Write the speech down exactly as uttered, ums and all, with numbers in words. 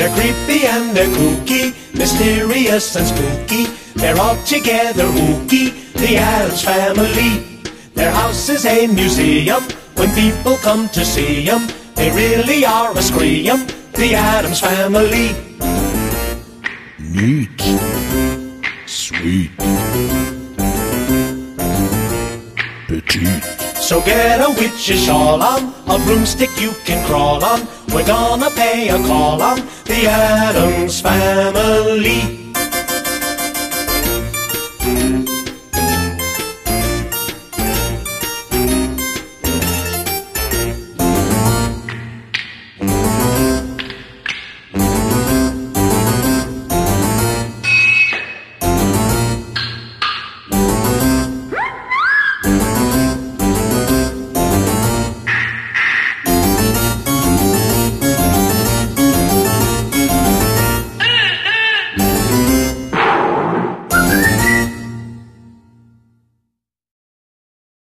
They're creepy and they're kooky, mysterious and spooky. They're all together ooky, the Addams Family. Their house is a museum, when people come to see 'em, they really are a scream, the Addams Family. Neat. Sweet. Petite. So get a witch's shawl on, a broomstick you can crawl on. We're gonna pay a call on the Addams Family.